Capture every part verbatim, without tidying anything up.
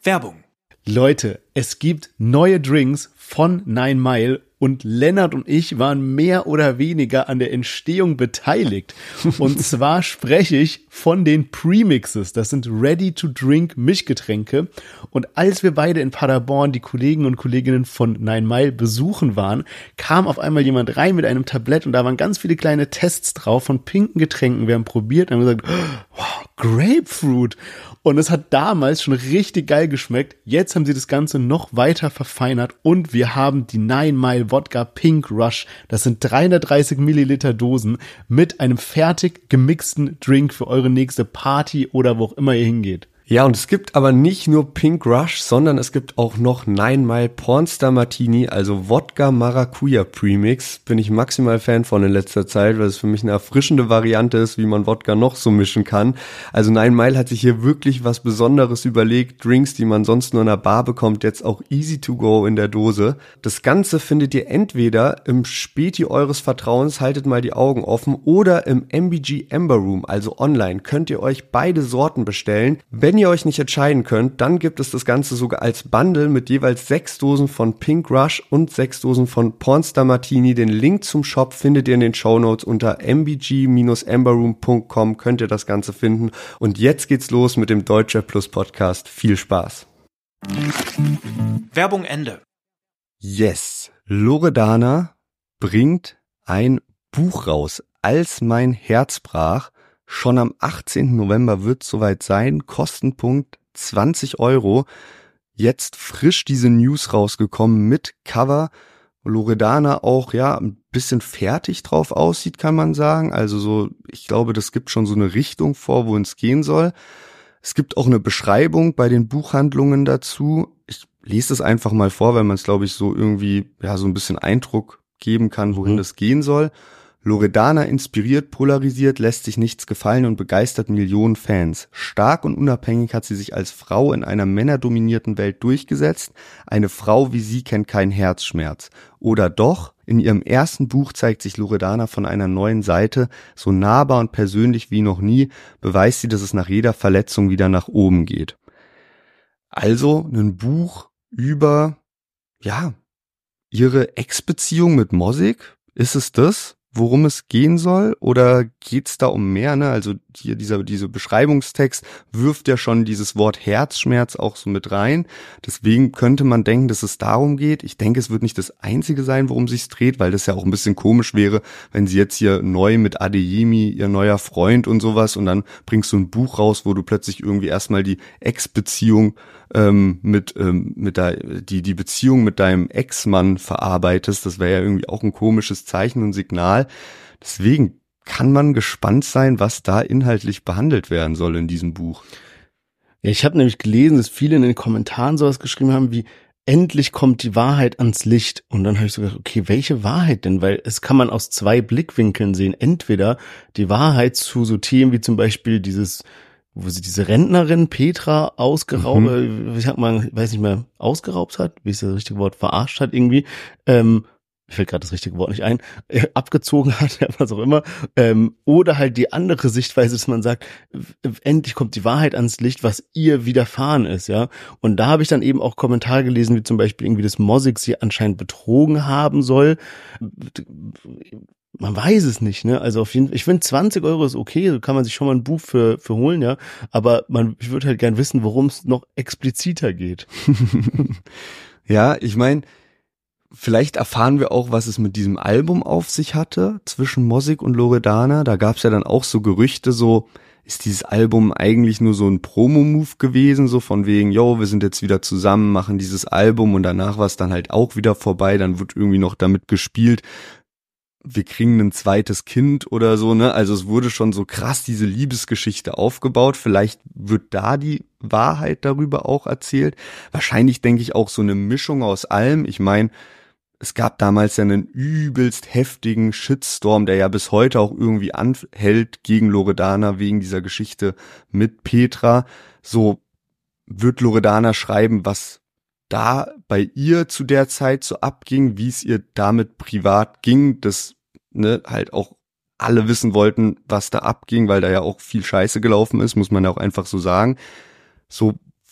Werbung. Leute, es gibt neue Drinks von Nine Mile und Lennart und ich waren mehr oder weniger an der Entstehung beteiligt. Und zwar spreche ich von den Premixes. Das sind Ready-to-Drink-Mischgetränke. Und als wir beide in Paderborn die Kollegen und Kolleginnen von Nine Mile besuchen waren, kam auf einmal jemand rein mit einem Tablett und da waren ganz viele kleine Tests drauf von pinken Getränken. Wir haben probiert und haben gesagt, wow, Grapefruit. Und es hat damals schon richtig geil geschmeckt. Jetzt haben sie das Ganze noch weiter verfeinert und wir haben die Nine Mile Wodka Pink Rush. Das sind dreihundertdreißig Milliliter Dosen mit einem fertig gemixten Drink für eure nächste Party oder wo auch immer ihr hingeht. Ja, und es gibt aber nicht nur Pink Rush, sondern es gibt auch noch Nine Mile Pornstar Martini, also Wodka Maracuja Premix. Bin ich maximal Fan von in letzter Zeit, weil es für mich eine erfrischende Variante ist, wie man Wodka noch so mischen kann. Also Nine Mile hat sich hier wirklich was Besonderes überlegt. Drinks, die man sonst nur in der Bar bekommt, jetzt auch easy to go in der Dose. Das Ganze findet ihr entweder im Späti eures Vertrauens, haltet mal die Augen offen, oder im M B G Amber Room, also online, könnt ihr euch beide Sorten bestellen. Wenn ihr euch nicht entscheiden könnt, dann gibt es das Ganze sogar als Bundle mit jeweils sechs Dosen von Pink Rush und sechs Dosen von Pornstar Martini. Den Link zum Shop findet ihr in den Shownotes unter m b g dash amber room punkt com, könnt ihr das Ganze finden. Und jetzt geht's los mit dem Deutscher Plus Podcast. Viel Spaß. Werbung Ende. Yes, Loredana bringt ein Buch raus, Als mein Herz brach. Schon am achtzehnten November wird es soweit sein, Kostenpunkt zwanzig Euro. Jetzt frisch diese News rausgekommen mit Cover. Loredana auch, ja, ein bisschen fertig drauf aussieht, kann man sagen. Also so, ich glaube, das gibt schon so eine Richtung vor, wohin es gehen soll. Es gibt auch eine Beschreibung bei den Buchhandlungen dazu. Ich lese es einfach mal vor, weil man es, glaube ich, so irgendwie, ja, so ein bisschen Eindruck geben kann, wohin mhm. das gehen soll. Loredana inspiriert, polarisiert, lässt sich nichts gefallen und begeistert Millionen Fans. Stark und unabhängig hat sie sich als Frau in einer männerdominierten Welt durchgesetzt. Eine Frau wie sie kennt keinen Herzschmerz. Oder doch? In ihrem ersten Buch zeigt sich Loredana von einer neuen Seite. So nahbar und persönlich wie noch nie beweist sie, dass es nach jeder Verletzung wieder nach oben geht. Also ein Buch über, ja, ihre Ex-Beziehung mit Mosig. Ist es das, worum es gehen soll, oder geht's da um mehr, ne? Also hier dieser diese Beschreibungstext wirft ja schon dieses Wort Herzschmerz auch so mit rein. Deswegen könnte man denken, dass es darum geht. Ich denke, es wird nicht das Einzige sein, worum sich's dreht, weil das ja auch ein bisschen komisch wäre, wenn sie jetzt hier neu mit Adeyemi, ihr neuer Freund und sowas, und dann bringst du ein Buch raus, wo du plötzlich irgendwie erstmal die Ex-Beziehung ähm, mit ähm, mit der die die Beziehung mit deinem Ex-Mann verarbeitest. Das wäre ja irgendwie auch ein komisches Zeichen und Signal. Deswegen kann man gespannt sein, was da inhaltlich behandelt werden soll in diesem Buch. Ja, ich habe nämlich gelesen, dass viele in den Kommentaren sowas geschrieben haben wie, endlich kommt die Wahrheit ans Licht. Und dann habe ich so gedacht, okay, welche Wahrheit denn? Weil es kann man aus zwei Blickwinkeln sehen. Entweder die Wahrheit zu so Themen wie zum Beispiel dieses, wo sie diese Rentnerin Petra ausgeraubt, mhm. ich sag mal, weiß nicht mehr, ausgeraubt hat, wie ist das richtige Wort, verarscht hat irgendwie, ähm, mir fällt gerade das richtige Wort nicht ein, äh, abgezogen hat, was auch immer, ähm, oder halt die andere Sichtweise, dass man sagt, endlich kommt die Wahrheit ans Licht, was ihr widerfahren ist, ja, und da habe ich dann eben auch Kommentare gelesen, wie zum Beispiel irgendwie, dass Mosig sie anscheinend betrogen haben soll. Man weiß es nicht, ne, also auf jeden Fall, ich finde zwanzig Euro ist okay, so kann man sich schon mal ein Buch für für holen, ja, aber man, ich würde halt gern wissen, worum es noch expliziter geht. Ja, ich meine, vielleicht erfahren wir auch, was es mit diesem Album auf sich hatte zwischen Mosig und Loredana. Da gab es ja dann auch so Gerüchte, so ist dieses Album eigentlich nur so ein Promo-Move gewesen, so von wegen, yo, wir sind jetzt wieder zusammen, machen dieses Album, und danach war es dann halt auch wieder vorbei. Dann wird irgendwie noch damit gespielt, wir kriegen ein zweites Kind oder so, ne? Also es wurde schon so krass diese Liebesgeschichte aufgebaut. Vielleicht wird da die Wahrheit darüber auch erzählt. Wahrscheinlich denke ich auch so eine Mischung aus allem. Ich meine, es gab damals ja einen übelst heftigen Shitstorm, der ja bis heute auch irgendwie anhält gegen Loredana wegen dieser Geschichte mit Petra. So wird Loredana schreiben, was da bei ihr zu der Zeit so abging, wie es ihr damit privat ging, dass ne, halt auch alle wissen wollten, was da abging, weil da ja auch viel Scheiße gelaufen ist, muss man ja auch einfach so sagen. So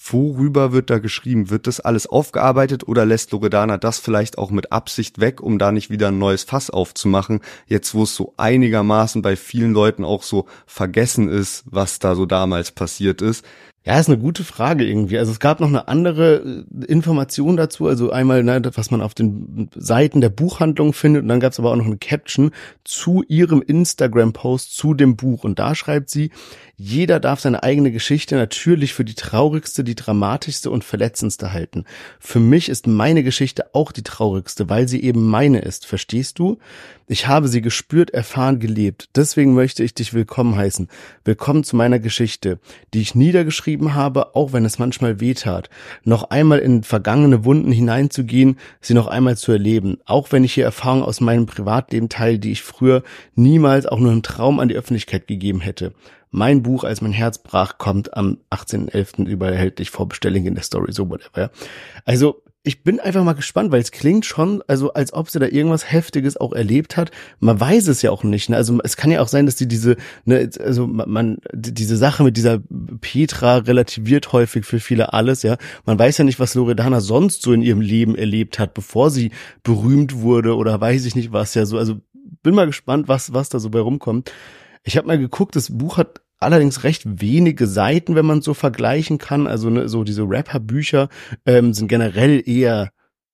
worüber wird da geschrieben? Wird das alles aufgearbeitet oder lässt Loredana das vielleicht auch mit Absicht weg, um da nicht wieder ein neues Fass aufzumachen, jetzt wo es so einigermaßen bei vielen Leuten auch so vergessen ist, was da so damals passiert ist? Ja, ist eine gute Frage irgendwie. Also es gab noch eine andere Information dazu, also einmal, ne, was man auf den Seiten der Buchhandlung findet, und dann gab es aber auch noch eine Caption zu ihrem Instagram-Post zu dem Buch, und da schreibt sie: Jeder darf seine eigene Geschichte natürlich für die traurigste, die dramatischste und verletzendste halten. Für mich ist meine Geschichte auch die traurigste, weil sie eben meine ist. Verstehst du? Ich habe sie gespürt, erfahren, gelebt. Deswegen möchte ich dich willkommen heißen. Willkommen zu meiner Geschichte, die ich niedergeschrieben habe, auch wenn es manchmal wehtat. Noch einmal in vergangene Wunden hineinzugehen, sie noch einmal zu erleben. Auch wenn ich hier Erfahrungen aus meinem Privatleben teile, die ich früher niemals auch nur im Traum an die Öffentlichkeit gegeben hätte. Mein Buch Als mein Herz brach kommt am achtzehnten elften überall erhältlich, Vorbestellung in der Story, so whatever. Also ich bin einfach mal gespannt, weil es klingt schon, also als ob sie da irgendwas Heftiges auch erlebt hat. Man weiß es ja auch nicht, ne? Also es kann ja auch sein, dass die diese, ne, also man, diese Sache mit dieser Petra relativiert häufig für viele alles, ja. Man weiß ja nicht, was Loredana sonst so in ihrem Leben erlebt hat, bevor sie berühmt wurde oder weiß ich nicht was, ja so. Also bin mal gespannt, was, was da so bei rumkommt. Ich habe mal geguckt, das Buch hat allerdings recht wenige Seiten, wenn man es so vergleichen kann. Also ne, so diese Rapper-Bücher ähm, sind generell eher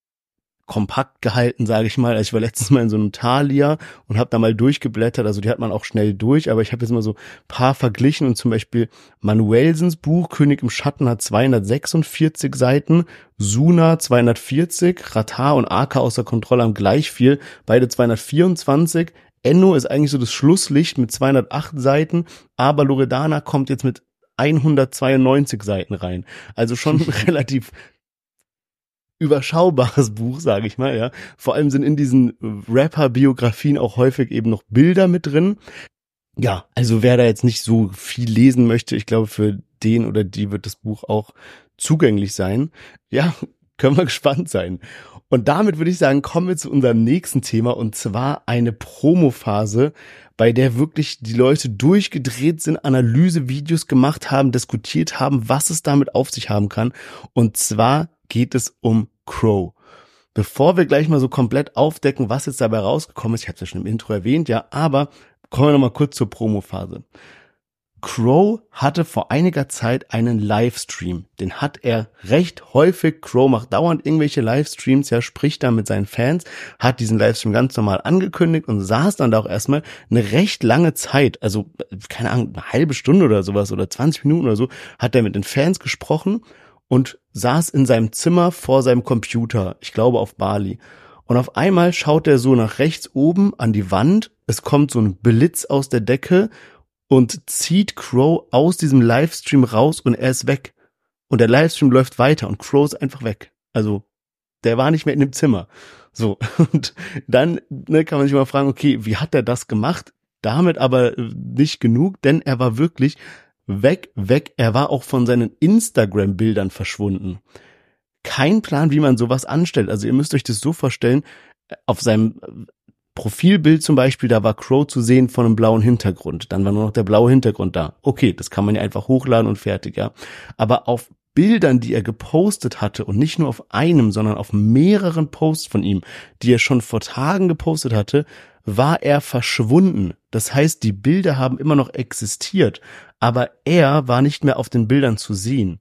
kompakt gehalten, sage ich mal. Also ich war letztens mal in so einem Thalia und habe da mal durchgeblättert. Also die hat man auch schnell durch, aber ich habe jetzt mal so ein paar verglichen, und zum Beispiel Manuelsens Buch König im Schatten hat zweihundertsechsundvierzig Seiten, Suna zweihundertvierzig, Ratar und Arca außer Kontrolle haben gleich viel, beide zweihundertvierundzwanzig. Enno ist eigentlich so das Schlusslicht mit zweihundertacht Seiten, aber Loredana kommt jetzt mit hundertzweiundneunzig Seiten rein. Also schon ein relativ überschaubares Buch, sage ich mal, ja. Vor allem sind in diesen Rapper-Biografien auch häufig eben noch Bilder mit drin. Ja, also wer da jetzt nicht so viel lesen möchte, ich glaube, für den oder die wird das Buch auch zugänglich sein. Ja, können wir gespannt sein. Und damit würde ich sagen, kommen wir zu unserem nächsten Thema, und zwar eine Promophase, bei der wirklich die Leute durchgedreht sind, Analysevideos gemacht haben, diskutiert haben, was es damit auf sich haben kann. Und zwar geht es um Crow. Bevor wir gleich mal so komplett aufdecken, was jetzt dabei rausgekommen ist, ich habe es ja schon im Intro erwähnt, ja, aber kommen wir nochmal kurz zur Promophase. Crow hatte vor einiger Zeit einen Livestream. Den hat er recht häufig. Crow macht dauernd irgendwelche Livestreams, ja, spricht da mit seinen Fans, hat diesen Livestream ganz normal angekündigt und saß dann da auch erstmal eine recht lange Zeit, also keine Ahnung, eine halbe Stunde oder sowas oder zwanzig Minuten oder so, hat er mit den Fans gesprochen und saß in seinem Zimmer vor seinem Computer, ich glaube auf Bali. Und auf einmal schaut er so nach rechts oben an die Wand, es kommt so ein Blitz aus der Decke und zieht Crow aus diesem Livestream raus und er ist weg. Und der Livestream läuft weiter und Crow ist einfach weg. Also, der war nicht mehr in dem Zimmer. So, und dann ne, kann man sich mal fragen, okay, wie hat er das gemacht? Damit aber nicht genug, denn er war wirklich weg, weg. Er war auch von seinen Instagram-Bildern verschwunden. Kein Plan, wie man sowas anstellt. Also ihr müsst euch das so vorstellen, auf seinem Profilbild zum Beispiel, da war Crow zu sehen von einem blauen Hintergrund. Dann war nur noch der blaue Hintergrund da. Okay, das kann man ja einfach hochladen und fertig, ja. Aber auf Bildern, die er gepostet hatte und nicht nur auf einem, sondern auf mehreren Posts von ihm, die er schon vor Tagen gepostet hatte, war er verschwunden. Das heißt, die Bilder haben immer noch existiert, aber er war nicht mehr auf den Bildern zu sehen.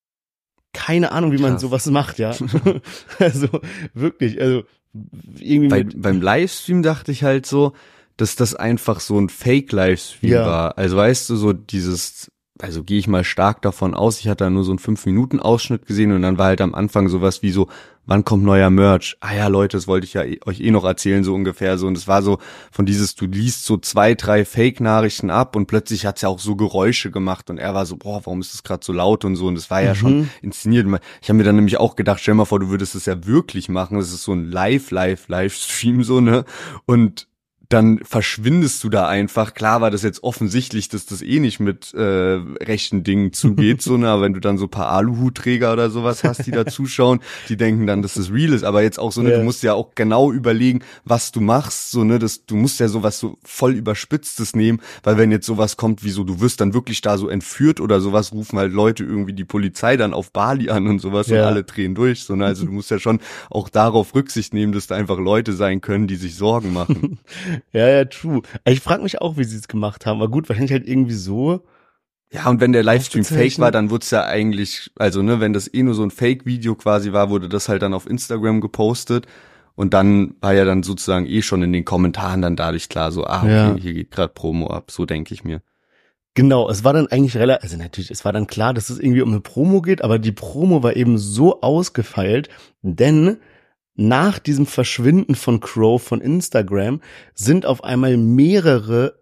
Keine Ahnung, wie man Krass. sowas macht, ja. Also wirklich, also irgendwie Bei, mit beim Livestream dachte ich halt so, dass das einfach so ein Fake-Livestream ja. war. Also weißt du, so dieses, also gehe ich mal stark davon aus, ich hatte da nur so einen fünf Minuten Ausschnitt gesehen und dann war halt am Anfang sowas wie so, wann kommt neuer Merch? Ah ja, Leute, das wollte ich ja euch eh noch erzählen, so ungefähr so. Und es war so von dieses, du liest so zwei, drei Fake-Nachrichten ab und plötzlich hat's ja auch so Geräusche gemacht und er war so, boah, warum ist das gerade so laut und so. Und das war ja mhm. schon inszeniert. Ich habe mir dann nämlich auch gedacht, stell mal vor, du würdest das ja wirklich machen. Das ist so ein Live-Live-Livestream so, ne? Und dann verschwindest du da einfach. Klar war das jetzt offensichtlich, dass das eh nicht mit äh, rechten Dingen zugeht, so, ne, aber wenn du dann so ein paar Aluhutträger oder sowas hast, die da zuschauen, die denken dann, dass das real ist, aber jetzt auch so, ne, ja. du musst ja auch genau überlegen, was du machst, so, ne, das, du musst ja sowas so voll Überspitztes nehmen, weil wenn jetzt sowas kommt, wie so, du wirst dann wirklich da so entführt oder sowas, rufen halt Leute irgendwie die Polizei dann auf Bali an und sowas ja. und alle drehen durch, so, ne, also du musst ja schon auch darauf Rücksicht nehmen, dass da einfach Leute sein können, die sich Sorgen machen. Ja, ja, true. Ich frage mich auch, wie sie es gemacht haben. Aber gut, wahrscheinlich halt irgendwie so. Ja, und wenn der Livestream fake war, dann wurde es ja eigentlich, also ne, wenn das eh nur so ein Fake-Video quasi war, wurde das halt dann auf Instagram gepostet. Und dann war ja dann sozusagen eh schon in den Kommentaren dann dadurch klar, so, ah, okay, ja. hier geht gerade Promo ab, so denke ich mir. Genau, es war dann eigentlich relativ, also natürlich, es war dann klar, dass es irgendwie um eine Promo geht, aber die Promo war eben so ausgefeilt, denn nach diesem Verschwinden von Crow von Instagram sind auf einmal mehrere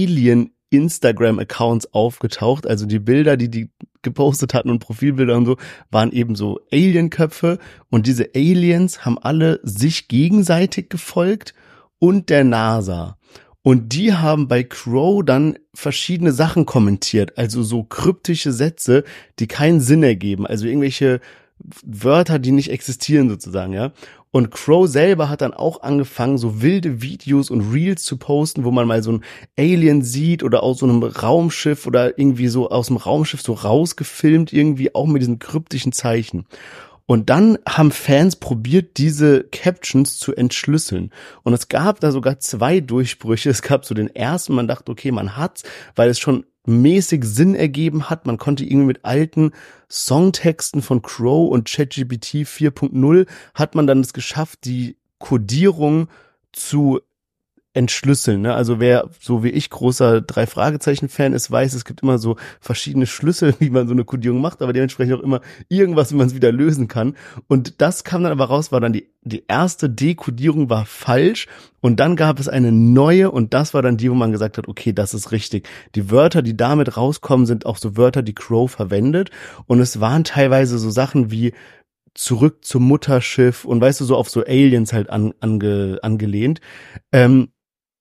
Alien-Instagram-Accounts aufgetaucht. Also die Bilder, die die gepostet hatten und Profilbilder und so, waren eben so Alien-Köpfe. Und diese Aliens haben alle sich gegenseitig gefolgt und der NASA. Und die haben bei Crow dann verschiedene Sachen kommentiert. Also so kryptische Sätze, die keinen Sinn ergeben. Also irgendwelche Wörter, die nicht existieren sozusagen, ja. Und Crow selber hat dann auch angefangen, so wilde Videos und Reels zu posten, wo man mal so ein Alien sieht oder aus so einem Raumschiff oder irgendwie so aus dem Raumschiff so rausgefilmt, irgendwie auch mit diesen kryptischen Zeichen. Und dann haben Fans probiert, diese Captions zu entschlüsseln. Und es gab da sogar zwei Durchbrüche. Es gab so den ersten, man dachte, okay, man hat's, weil es schon mäßig Sinn ergeben hat. Man konnte irgendwie mit alten Songtexten von Crow und ChatGPT vier Punkt null hat man dann es geschafft, die Codierung zu entschlüsseln, ne? Also wer so wie ich großer Drei-Fragezeichen-Fan ist, weiß, es gibt immer so verschiedene Schlüssel, wie man so eine Codierung macht, aber dementsprechend auch immer irgendwas, wie man es wieder lösen kann. Und das kam dann aber raus, war dann die die erste Dekodierung war falsch und dann gab es eine neue und das war dann die, wo man gesagt hat, okay, das ist richtig. Die Wörter, die damit rauskommen, sind auch so Wörter, die Crow verwendet und es waren teilweise so Sachen wie zurück zum Mutterschiff und weißt du, so auf so Aliens halt an, ange, angelehnt. Ähm,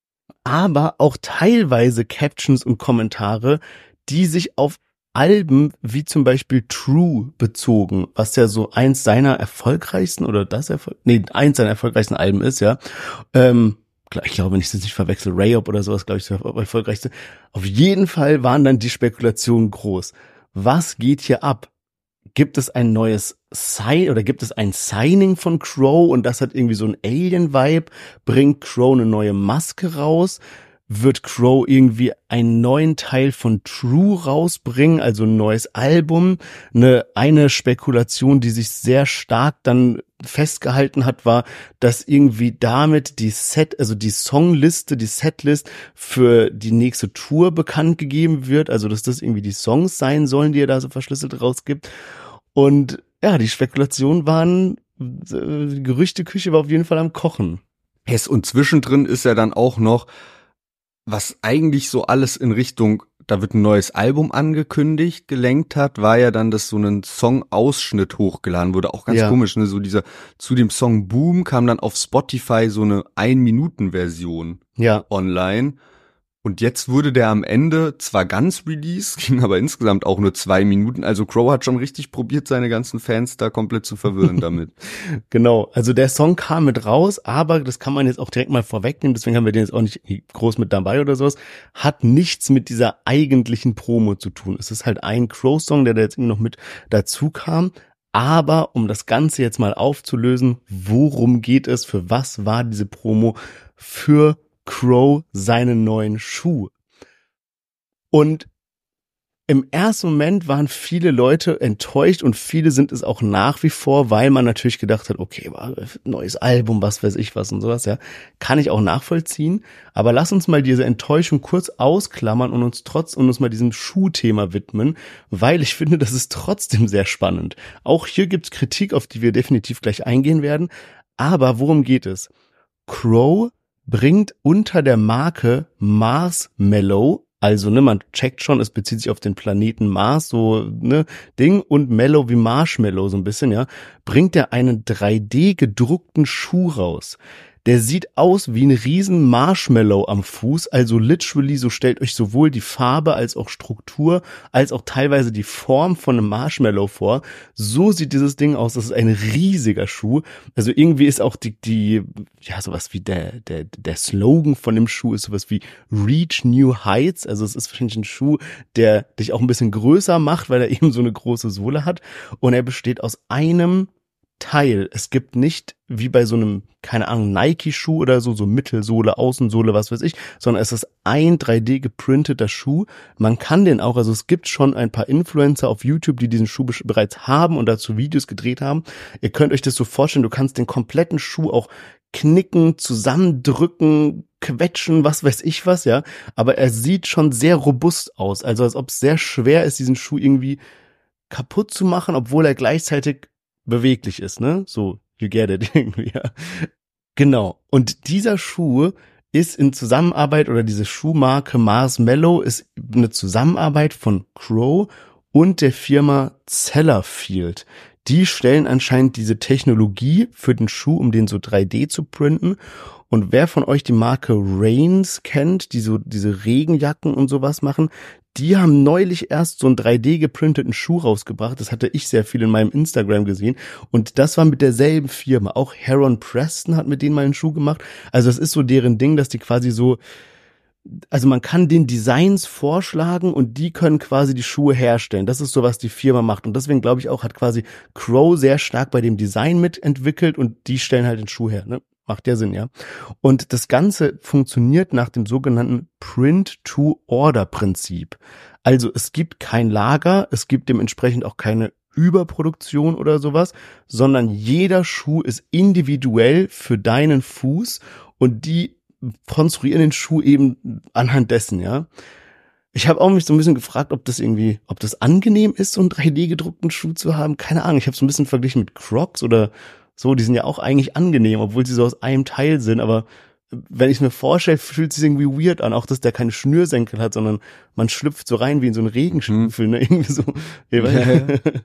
aber auch teilweise Captions und Kommentare, die sich auf Alben wie zum Beispiel True bezogen, was ja so eins seiner erfolgreichsten oder das Erfolg, nee, eins seiner erfolgreichsten Alben ist, ja. Ähm, ich glaube, wenn ich das nicht verwechsel, Rayop oder sowas, glaube ich, das erfolgreichste. Auf jeden Fall waren dann die Spekulationen groß. Was geht hier ab? Gibt es ein neues Sign oder gibt es ein Signing von Crow und das hat irgendwie so ein Alien-Vibe? Bringt Crow eine neue Maske raus? Wird Crow irgendwie einen neuen Teil von True rausbringen, also ein neues Album? Eine, eine Spekulation, die sich sehr stark dann festgehalten hat, war, dass irgendwie damit die Set, also die Songliste, die Setlist für die nächste Tour bekannt gegeben wird, also dass das irgendwie die Songs sein sollen, die er da so verschlüsselt rausgibt. Und ja, die Spekulationen waren, die Gerüchteküche war auf jeden Fall am Kochen. Yes, und zwischendrin ist ja dann auch noch, was eigentlich so alles in Richtung, da wird ein neues Album angekündigt, gelenkt hat, war ja dann, dass so ein Song-Ausschnitt hochgeladen wurde. Auch ganz ja. komisch, ne? So dieser, zu dem Song Boom kam dann auf Spotify so eine Ein-Minuten-Version ja. online. Und jetzt wurde der am Ende zwar ganz released, ging aber insgesamt auch nur zwei Minuten. Also Crow hat schon richtig probiert, seine ganzen Fans da komplett zu verwirren damit. Genau, also der Song kam mit raus, aber das kann man jetzt auch direkt mal vorwegnehmen, deswegen haben wir den jetzt auch nicht groß mit dabei oder sowas, hat nichts mit dieser eigentlichen Promo zu tun. Es ist halt ein Crow-Song, der da jetzt irgendwie noch mit dazu kam. Aber um das Ganze jetzt mal aufzulösen, worum geht es, für was war diese Promo für Crow seinen neuen Schuh? Und im ersten Moment waren viele Leute enttäuscht und viele sind es auch nach wie vor, weil man natürlich gedacht hat, okay, neues Album, was weiß ich was und sowas, ja, kann ich auch nachvollziehen. Aber lass uns mal diese Enttäuschung kurz ausklammern und uns trotz und uns mal diesem Schuhthema widmen, weil ich finde, das ist trotzdem sehr spannend. Auch hier gibt's Kritik, auf die wir definitiv gleich eingehen werden. Aber worum geht es? Crow bringt unter der Marke Marshmallow, also ne, man checkt schon, es bezieht sich auf den Planeten Mars, so ne Ding, und Mellow wie Marshmallow so ein bisschen, ja, bringt er einen drei D gedruckten Schuh raus. Der sieht aus wie ein riesen Marshmallow am Fuß, also literally, so stellt euch sowohl die Farbe als auch Struktur, als auch teilweise die Form von einem Marshmallow vor. So sieht dieses Ding aus, das ist ein riesiger Schuh. Also irgendwie ist auch die, die, ja, sowas wie der, der, der Slogan von dem Schuh ist sowas wie Reach New Heights, also es ist wahrscheinlich ein Schuh, der dich auch ein bisschen größer macht, weil er eben so eine große Sohle hat und er besteht aus einem Teil. Es gibt nicht wie bei so einem, keine Ahnung, Nike-Schuh oder so, so Mittelsohle, Außensohle, was weiß ich, sondern es ist ein drei D geprinteter Schuh. Man kann den auch, also es gibt schon ein paar Influencer auf YouTube, die diesen Schuh bereits haben und dazu Videos gedreht haben. Ihr könnt euch das so vorstellen, du kannst den kompletten Schuh auch knicken, zusammendrücken, quetschen, was weiß ich was, ja. Aber er sieht schon sehr robust aus, also als ob es sehr schwer ist, diesen Schuh irgendwie kaputt zu machen, obwohl er gleichzeitig beweglich ist, ne? So, you get it irgendwie, ja. Genau. Und dieser Schuh ist in Zusammenarbeit, oder diese Schuhmarke Marshmallow ist eine Zusammenarbeit von Crow und der Firma Sellafield. Die stellen anscheinend diese Technologie für den Schuh, um den so drei D zu printen. Und wer von euch die Marke Rains kennt, die so diese Regenjacken und sowas machen, die haben neulich erst so einen drei D geprinteten Schuh rausgebracht. Das hatte ich sehr viel in meinem Instagram gesehen. Und das war mit derselben Firma. Auch Heron Preston hat mit denen mal einen Schuh gemacht. Also das ist so deren Ding, dass die quasi so, also man kann den Designs vorschlagen und die können quasi die Schuhe herstellen. Das ist so, was die Firma macht. Und deswegen glaube ich auch, hat quasi Crow sehr stark bei dem Design mitentwickelt und die stellen halt den Schuh her, ne? Macht ja Sinn, ja. Und das Ganze funktioniert nach dem sogenannten Print-to-Order-Prinzip. Also es gibt kein Lager, es gibt dementsprechend auch keine Überproduktion oder sowas, sondern jeder Schuh ist individuell für deinen Fuß und die konstruieren den Schuh eben anhand dessen, ja. Ich habe auch mich so ein bisschen gefragt, ob das irgendwie, ob das angenehm ist, so einen drei D gedruckten Schuh zu haben. Keine Ahnung, ich habe so ein bisschen verglichen mit Crocs oder so, die sind ja auch eigentlich angenehm, obwohl sie so aus einem Teil sind, aber wenn ich es mir vorstelle, fühlt es sich irgendwie weird an, auch dass der keine Schnürsenkel hat, sondern man schlüpft so rein wie in so einen Regenstiefel, ne, irgendwie so. Ja, ja.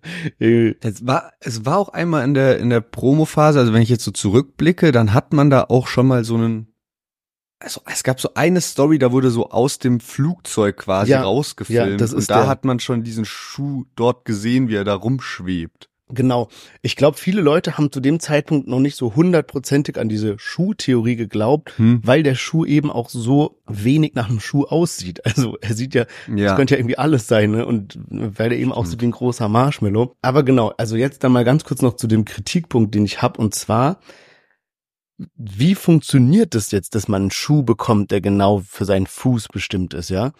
es war, es war auch einmal in der, in der Promophase, also wenn ich jetzt so zurückblicke, dann hat man da auch schon mal so einen, also es gab so eine Story, da wurde so aus dem Flugzeug quasi ja, rausgefilmt ja, das ist und da der. hat man schon diesen Schuh dort gesehen, wie er da rumschwebt. Genau. Ich glaube, viele Leute haben zu dem Zeitpunkt noch nicht so hundertprozentig an diese Schuhtheorie geglaubt, hm. weil der Schuh eben auch so wenig nach einem Schuh aussieht. Also er sieht ja, ja. das könnte ja irgendwie alles sein, ne? Und weil der eben auch so wie ein großer Marshmallow. Aber genau, also jetzt dann mal ganz kurz noch zu dem Kritikpunkt, den ich habe, und zwar, wie funktioniert das jetzt, dass man einen Schuh bekommt, der genau für seinen Fuß bestimmt ist, ja?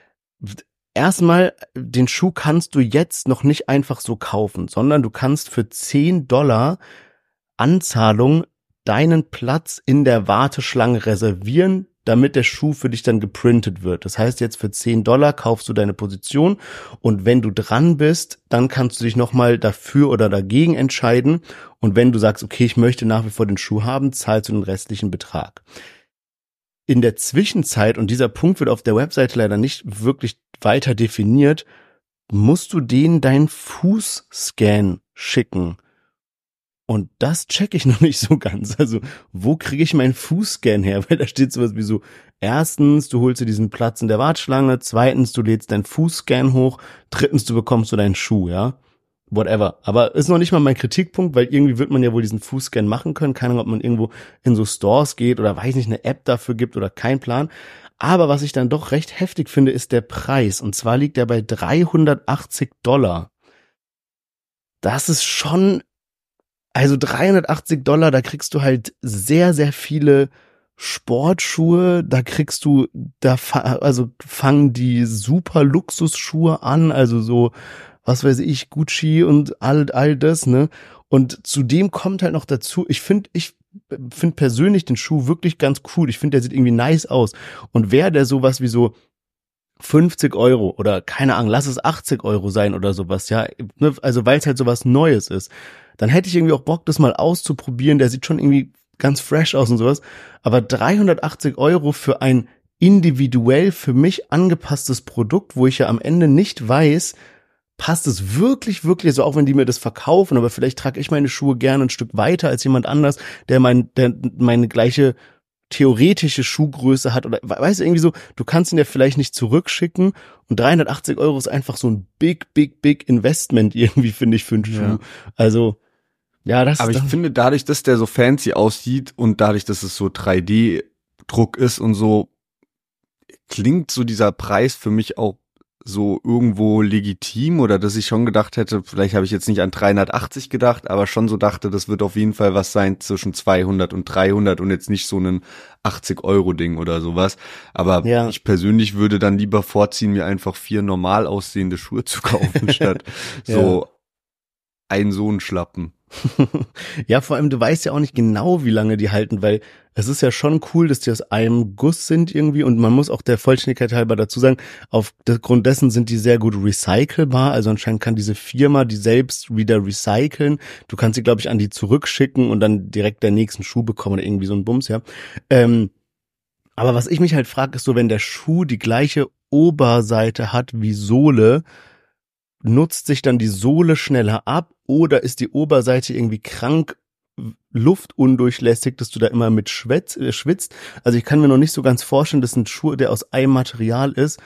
Erstmal, den Schuh kannst du jetzt noch nicht einfach so kaufen, sondern du kannst für zehn Dollar Anzahlung deinen Platz in der Warteschlange reservieren, damit der Schuh für dich dann geprintet wird. Das heißt, jetzt für zehn Dollar kaufst du deine Position und wenn du dran bist, dann kannst du dich nochmal dafür oder dagegen entscheiden und wenn du sagst, okay, ich möchte nach wie vor den Schuh haben, zahlst du den restlichen Betrag. In der Zwischenzeit, und dieser Punkt wird auf der Webseite leider nicht wirklich weiter definiert, musst du denen deinen Fußscan schicken. Und das check ich noch nicht so ganz. Also, wo kriege ich meinen Fußscan her? Weil da steht sowas wie so, erstens, du holst dir diesen Platz in der Warteschlange, zweitens, du lädst deinen Fußscan hoch, drittens, du bekommst du deinen Schuh, ja? Whatever. Aber ist noch nicht mal mein Kritikpunkt, weil irgendwie wird man ja wohl diesen Fußscan machen können. Keine Ahnung, ob man irgendwo in so Stores geht oder weiß nicht, eine App dafür gibt oder kein Plan. Aber was ich dann doch recht heftig finde, ist der Preis. Und zwar liegt er bei dreihundertachtzig Dollar. Das ist schon, also dreihundertachtzig Dollar, da kriegst du halt sehr, sehr viele Sportschuhe. Da kriegst du, da also fangen die super Luxusschuhe an, also so, was weiß ich, Gucci und all, all das, ne? Und zudem kommt halt noch dazu, ich finde, ich finde persönlich den Schuh wirklich ganz cool. Ich finde, der sieht irgendwie nice aus. Und wäre der sowas wie so fünfzig Euro oder keine Ahnung, lass es achtzig Euro sein oder sowas, ja, ne? Also weil es halt sowas Neues ist, dann hätte ich irgendwie auch Bock, das mal auszuprobieren. Der sieht schon irgendwie ganz fresh aus und sowas. Aber dreihundertachtzig Euro für ein individuell für mich angepasstes Produkt, wo ich ja am Ende nicht weiß, passt es wirklich, wirklich, so auch wenn die mir das verkaufen, aber vielleicht trage ich meine Schuhe gerne ein Stück weiter als jemand anders, der mein, der meine gleiche theoretische Schuhgröße hat oder weißt du, irgendwie so, du kannst ihn ja vielleicht nicht zurückschicken und dreihundertachtzig Euro ist einfach so ein big, big, big Investment irgendwie, finde ich, für einen Schuh. Ja. Also, ja, das Aber ich das, finde, dadurch, dass der so fancy aussieht und dadurch, dass es so drei D-Druck ist und so, klingt so dieser Preis für mich auch so irgendwo legitim oder dass ich schon gedacht hätte, vielleicht habe ich jetzt nicht an dreihundertachtzig gedacht, aber schon so dachte, das wird auf jeden Fall was sein zwischen zweihundert und dreihundert und jetzt nicht so ein achtzig Euro Ding oder sowas. Aber Ja. ich persönlich würde dann lieber vorziehen, mir einfach vier normal aussehende Schuhe zu kaufen, statt Ja. so ein so ein Schlappen. Ja, vor allem, du weißt ja auch nicht genau, wie lange die halten, weil es ist ja schon cool, dass die aus einem Guss sind irgendwie und man muss auch der Vollständigkeit halber dazu sagen, aufgrund dessen sind die sehr gut recycelbar, also anscheinend kann diese Firma die selbst wieder recyceln. Du kannst sie, glaube ich, an die zurückschicken und dann direkt den nächsten Schuh bekommen oder irgendwie so ein Bums, ja. Ähm, aber was ich mich halt frage, ist so, wenn der Schuh die gleiche Oberseite hat wie Sohle, nutzt sich dann die Sohle schneller ab oder ist die Oberseite irgendwie krank luftundurchlässig, dass du da immer mit schwitz, äh, schwitzt? Also ich kann mir noch nicht so ganz vorstellen, dass ein Schuh, der aus einem Material ist,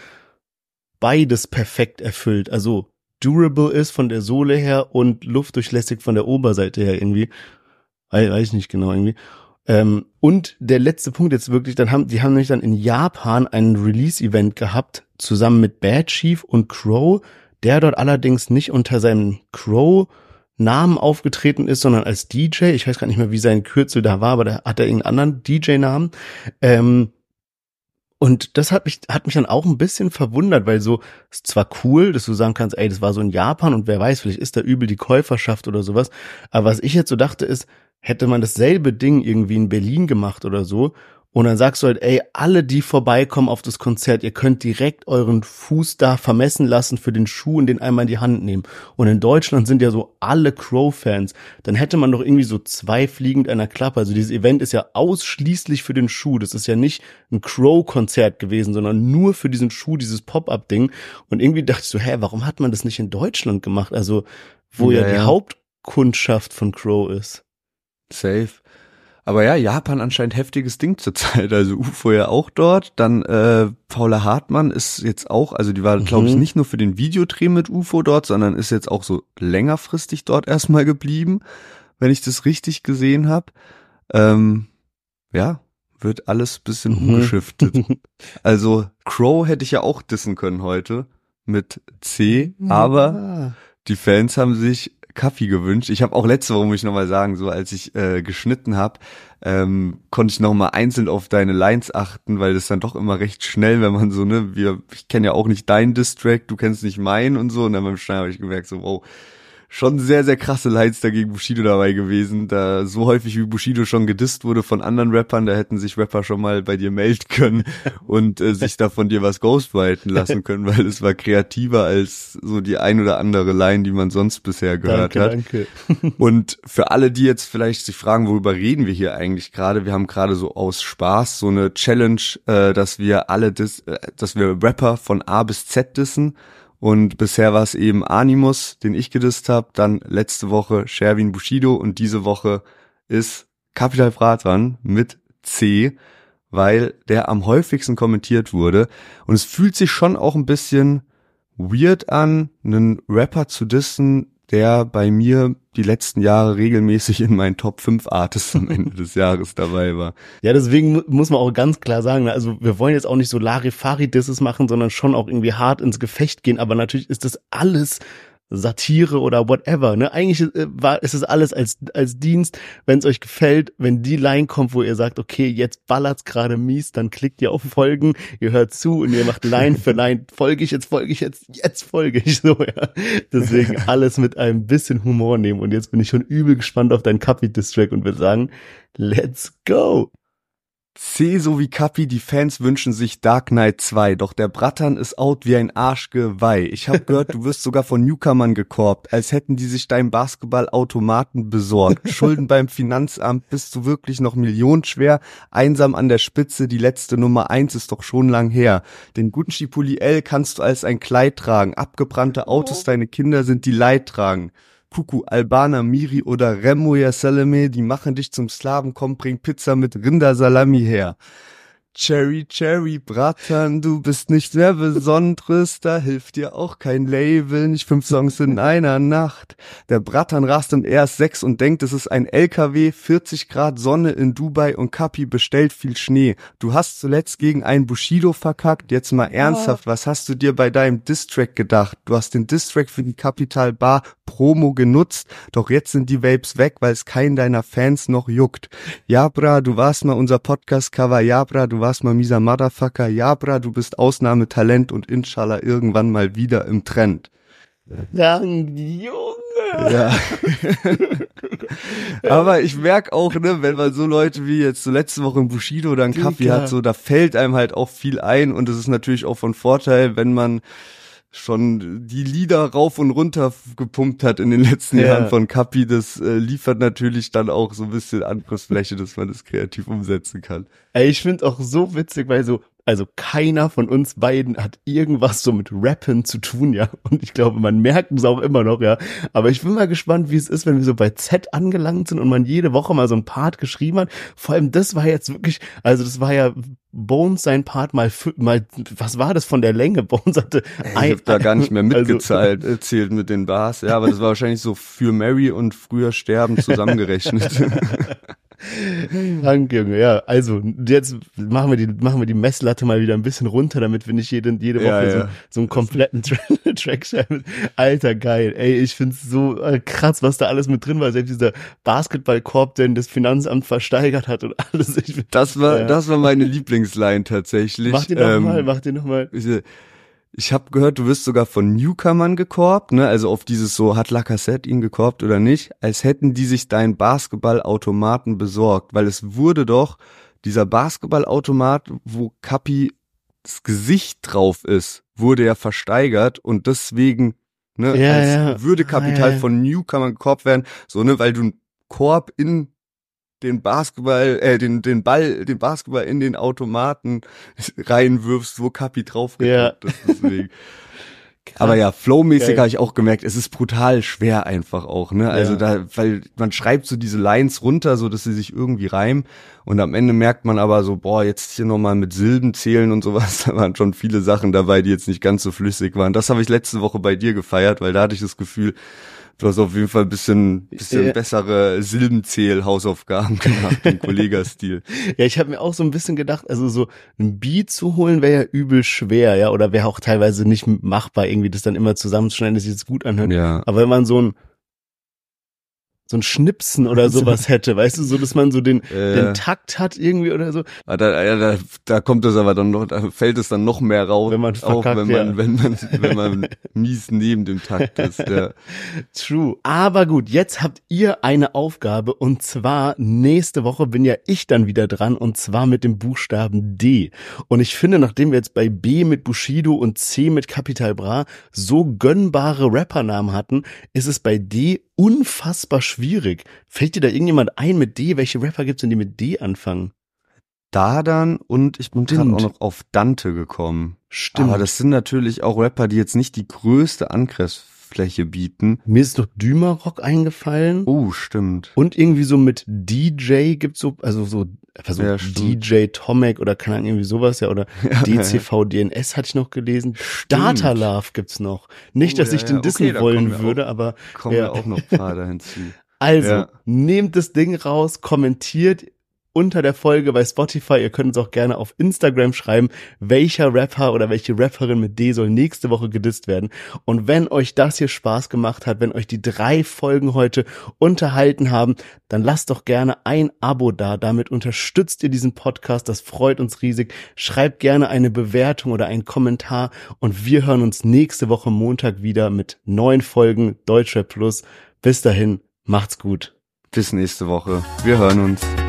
beides perfekt erfüllt. Also durable ist von der Sohle her und luftdurchlässig von der Oberseite her irgendwie. Weiß, weiß ich nicht genau irgendwie. Ähm, und der letzte Punkt jetzt wirklich, dann haben, die haben nämlich dann in Japan ein Release-Event gehabt, zusammen mit Bad Chief und Crow, der dort allerdings nicht unter seinem Crow-Namen aufgetreten ist, sondern als D J. Ich weiß gar nicht mehr, wie sein Kürzel da war, aber da hat er irgendeinen anderen D J-Namen. Ähm, und das hat mich, hat mich dann auch ein bisschen verwundert, weil so, ist zwar cool, dass du sagen kannst, ey, das war so in Japan und wer weiß, vielleicht ist da übel die Käuferschaft oder sowas. Aber was ich jetzt so dachte ist, hätte man dasselbe Ding irgendwie in Berlin gemacht oder so, und dann sagst du halt, ey, alle, die vorbeikommen auf das Konzert, ihr könnt direkt euren Fuß da vermessen lassen für den Schuh und den einmal in die Hand nehmen. Und in Deutschland sind ja so alle Crow-Fans. Dann hätte man doch irgendwie so zwei Fliegen mit einer Klappe. Also dieses Event ist ja ausschließlich für den Schuh. Das ist ja nicht ein Crow-Konzert gewesen, sondern nur für diesen Schuh, dieses Pop-Up-Ding. Und irgendwie dachte ich so, hä, warum hat man das nicht in Deutschland gemacht? Also, wo ja, Ja, die ja. Hauptkundschaft von Crow ist. Safe. Aber ja, Japan anscheinend heftiges Ding zurzeit. Also U F O ja auch dort. Dann äh, Paula Hartmann ist jetzt auch, also die war, Mhm. glaube ich, nicht nur für den Videodreh mit U F O dort, sondern ist jetzt auch so längerfristig dort erstmal geblieben, wenn ich das richtig gesehen habe. Ähm, ja, wird alles bisschen Mhm. umgeschiftet. Also Crow hätte ich ja auch dissen können heute mit C, aber Ja. die Fans haben sich Kaffee gewünscht. Ich habe auch letzte Woche, muss ich nochmal sagen, so als ich äh, geschnitten habe, ähm, konnte ich nochmal einzeln auf deine Lines achten, weil das dann doch immer recht schnell, wenn man so, ne, wir, ich kenne ja auch nicht deinen Distrack, du kennst nicht meinen und so, und dann beim Schneiden habe ich gemerkt, so, wow, schon sehr, sehr krasse Lines da gegen Bushido dabei gewesen, da so häufig wie Bushido schon gedisst wurde von anderen Rappern, da hätten sich Rapper schon mal bei dir melden können und äh, sich da von dir was ghostwriten lassen können, weil es war kreativer als so die ein oder andere Line, die man sonst bisher gehört Danke, hat. danke. Und für alle, die jetzt vielleicht sich fragen, worüber reden wir hier eigentlich gerade, wir haben gerade so aus Spaß so eine Challenge, äh, dass wir alle, dis äh, dass wir Rapper von A bis Z dissen. Und bisher war es eben Animus, den ich gedisst habe, dann letzte Woche Sherwin Bushido und diese Woche ist Capital Bra dran mit C, weil der am häufigsten kommentiert wurde. Und es fühlt sich schon auch ein bisschen weird an, einen Rapper zu dissen, der bei mir die letzten Jahre regelmäßig in meinen Top fünf Artists am Ende des Jahres dabei war. Ja, deswegen mu- muss man auch ganz klar sagen, also wir wollen jetzt auch nicht so Larifari-Disses machen, sondern schon auch irgendwie hart ins Gefecht gehen, aber natürlich ist das alles Satire oder whatever, ne? Eigentlich äh, war, ist es alles als als Dienst. Wenn es euch gefällt, wenn die Line kommt, wo ihr sagt, okay, jetzt ballert's gerade mies, dann klickt ihr auf Folgen, ihr hört zu und ihr macht Line für Line, folge ich jetzt, folge ich jetzt, jetzt folge ich so, ja. Deswegen alles mit einem bisschen Humor nehmen und jetzt bin ich schon übel gespannt auf deinen Kapi-Distrack und würde sagen, let's go! C so wie Kapi, die Fans wünschen sich Dark Knight zwei, doch der Brattern ist out wie ein Arschgeweih. Ich hab gehört, du wirst sogar von Newcomern gekorbt, als hätten die sich deinen Basketballautomaten besorgt. Schulden beim Finanzamt, bist du wirklich noch millionenschwer? Einsam an der Spitze, die letzte Nummer eins ist doch schon lang her. Den guten Schipuli L kannst du als ein Kleid tragen, abgebrannte Autos, deine Kinder sind die Leidtragen. Kuku, Albaner, Miri oder Remo Yasaleme, die machen dich zum Slaven, komm, bring Pizza mit Rindersalami her. Cherry, Cherry, Bratan, du bist nicht mehr Besonderes, da hilft dir auch kein Label, nicht fünf Songs in einer Nacht. Der Bratan rast im R S sechs und denkt, es ist ein L K W, vierzig Grad Sonne in Dubai und Kapi bestellt viel Schnee. Du hast zuletzt gegen einen Bushido verkackt, jetzt mal ernsthaft, was hast du dir bei deinem Distrack gedacht? Du hast den Distrack für die Capital Bar Promo genutzt, doch jetzt sind die Vapes weg, weil es keinen deiner Fans noch juckt. Jabra, du warst mal unser Podcast-Cover, Jabra, du warst mal mieser Motherfucker, Jabra, du bist Ausnahmetalent und inshallah irgendwann mal wieder im Trend. Dank, Junge! Ja. Aber ich merke auch, ne, wenn man so Leute wie jetzt so letzte Woche im Bushido oder einen Kaffee hat, so, da fällt einem halt auch viel ein und es ist natürlich auch von Vorteil, wenn man schon die Lieder rauf und runter gepumpt hat in den letzten ja. Jahren von Kapi, das äh, liefert natürlich dann auch so ein bisschen Angriffsfläche, dass man das kreativ umsetzen kann. Ey, ich finde auch so witzig, weil so, also keiner von uns beiden hat irgendwas so mit Rappen zu tun, ja. Und ich glaube, man merkt es auch immer noch, ja. Aber ich bin mal gespannt, wie es ist, wenn wir so bei Z angelangt sind und man jede Woche mal so ein Part geschrieben hat. Vor allem das war jetzt wirklich, also das war ja Bones sein Part mal, mal was war das von der Länge? Bones hatte ich ein, hab da gar nicht mehr mitgezählt also, erzählt mit den Bars, ja, aber das war wahrscheinlich so für Mary und früher sterben zusammengerechnet. Danke, Junge, ja. Also, jetzt machen wir die, machen wir die Messlatte mal wieder ein bisschen runter, damit wir nicht jede, jede Woche ja, ja. So, so einen kompletten Tra- Track schreiben. Alter, geil. Ey, ich find's so äh, krass, was da alles mit drin war. Selbst dieser Basketballkorb, den das Finanzamt versteigert hat und alles. Ich find, das war, ja. das war meine Lieblingsline tatsächlich. Mach den ähm, nochmal, mach den nochmal. Ich habe gehört, du wirst sogar von Newcomern gekorbt, ne? Also auf dieses so, hat Lacazette ihn gekorbt oder nicht, als hätten die sich deinen Basketballautomaten besorgt, weil es wurde doch dieser Basketballautomat, wo Kapi das Gesicht drauf ist, wurde ja versteigert und deswegen, ne, ja, als ja. würde Kapital ah, ja. von Newcomern gekorbt werden, so, ne, weil du einen Korb in den Basketball, äh, den, den Ball, den Basketball in den Automaten reinwirfst, wo Kapi drauf gedrückt ist, deswegen. Krass. Aber ja, flowmäßig habe ich auch gemerkt, es ist brutal schwer einfach auch, ne, also ja. da, weil man schreibt so diese Lines runter, so dass sie sich irgendwie reimen und am Ende merkt man aber so, boah, jetzt hier nochmal mit Silben zählen und sowas, da waren schon viele Sachen dabei, die jetzt nicht ganz so flüssig waren. Das habe ich letzte Woche bei dir gefeiert, weil da hatte ich das Gefühl, du hast auf jeden Fall ein bisschen, bisschen ja. bessere Silbenzähl-Hausaufgaben gemacht im Kollegastil. Ja, ich habe mir auch so ein bisschen gedacht, also so ein Beat zu holen wäre ja übel schwer, ja, oder wäre auch teilweise nicht machbar, irgendwie das dann immer zusammenzuschneiden, dass sich jetzt gut anhört. Ja. Aber wenn man so ein so ein Schnipsen oder sowas hätte, weißt du, so, dass man so den, äh, den Takt hat irgendwie oder so. Da, da, da, da kommt es aber dann noch, da fällt es dann noch mehr raus, wenn man verkackt, auch wenn man, ja. wenn man, wenn man mies neben dem Takt ist, ja. True. Aber gut, jetzt habt ihr eine Aufgabe und zwar nächste Woche bin ja ich dann wieder dran und zwar mit dem Buchstaben D. Und ich finde, nachdem wir jetzt bei B mit Bushido und C mit Capital Bra so gönnbare Rappernamen hatten, ist es bei D unfassbar schwierig. Fällt dir da irgendjemand ein mit D? Welche Rapper gibt's denn, die mit D anfangen? Dadan und ich bin gerade auch noch auf Dante gekommen. Stimmt. Aber das sind natürlich auch Rapper, die jetzt nicht die größte Angriffsfläche bieten. Mir ist noch Dümerock eingefallen. Oh, stimmt. Und irgendwie so mit D J gibt's so, also so, also ja, D J Tomek oder keine Ahnung, irgendwie sowas, ja, oder ja, D C V D N S hatte ich noch gelesen. Stimmt. Data Love gibt's noch. Nicht, dass oh, ja, ich den ja. dissen okay, wollen würde, auch, aber. Kommen ja. ja auch noch ein paar da hinzu. Also, ja. nehmt das Ding raus, kommentiert unter der Folge bei Spotify. Ihr könnt uns auch gerne auf Instagram schreiben, welcher Rapper oder welche Rapperin mit D soll nächste Woche gedisst werden. Und wenn euch das hier Spaß gemacht hat, wenn euch die drei Folgen heute unterhalten haben, dann lasst doch gerne ein Abo da. Damit unterstützt ihr diesen Podcast. Das freut uns riesig. Schreibt gerne eine Bewertung oder einen Kommentar. Und wir hören uns nächste Woche Montag wieder mit neuen Folgen Deutschrap Plus. Bis dahin, macht's gut. Bis nächste Woche. Wir hören uns.